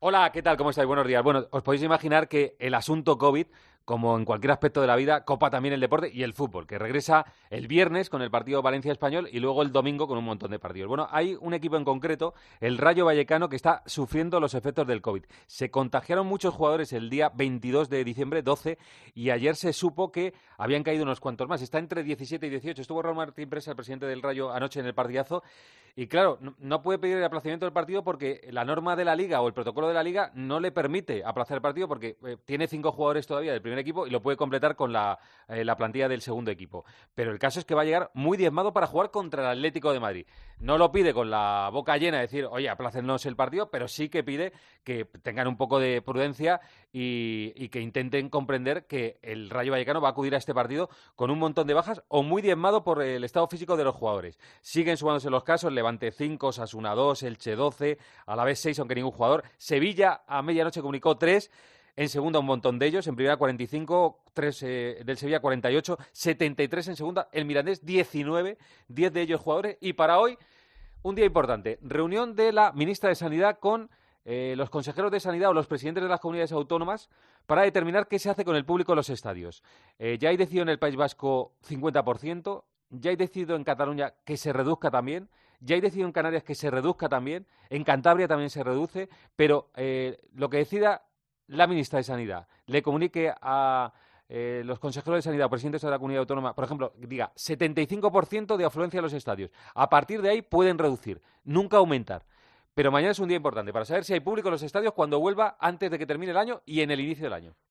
Hola, ¿qué tal? ¿Cómo estáis? Buenos días. Bueno, os podéis imaginar que el asunto COVID, como en cualquier aspecto de la vida, copa también el deporte y el fútbol, que regresa el viernes con el partido Valencia-Español y luego el domingo con un montón de partidos. Bueno, hay un equipo en concreto, el Rayo Vallecano, que está sufriendo los efectos del COVID. Se contagiaron muchos jugadores el día 22 de diciembre, 12, y ayer se supo que habían caído unos cuantos más. Está entre 17 y 18. Estuvo Raúl Martín Presa, el presidente del Rayo, anoche en el partidazo. Y claro, no puede pedir el aplazamiento del partido porque la norma de la Liga o el protocolo de la Liga no le permite aplazar el partido porque tiene 5 jugadores todavía del primer equipo y lo puede completar con la plantilla del segundo equipo. Pero el caso es que va a llegar muy diezmado para jugar contra el Atlético de Madrid. No lo pide con la boca llena, de decir, oye, aplácennos el partido, pero sí que pide que tengan un poco de prudencia y que intenten comprender que el Rayo Vallecano va a acudir a este partido con un montón de bajas o muy diezmado por el estado físico de los jugadores. Siguen sumándose los casos, Levante 5, Osasuna 2, Elche 12, Alavés 6, aunque ningún jugador. Sevilla a medianoche comunicó 3, en segunda un montón de ellos, en primera 45, 3 del Sevilla 48, 73 en segunda, el Mirandés 19, 10 de ellos jugadores. Y para hoy, un día importante, reunión de la ministra de Sanidad con los consejeros de Sanidad o los presidentes de las comunidades autónomas para determinar qué se hace con el público en los estadios. Ya hay decidido en el País Vasco 50%, ya hay decidido en Cataluña que se reduzca también, ya hay decidido en Canarias que se reduzca también, en Cantabria también se reduce, pero lo que decida la ministra de Sanidad le comunique a los consejeros de Sanidad o presidentes de la comunidad autónoma, por ejemplo, diga 75% de afluencia a los estadios. A partir de ahí pueden reducir, nunca aumentar. Pero mañana es un día importante para saber si hay público en los estadios cuando vuelva antes de que termine el año y en el inicio del año.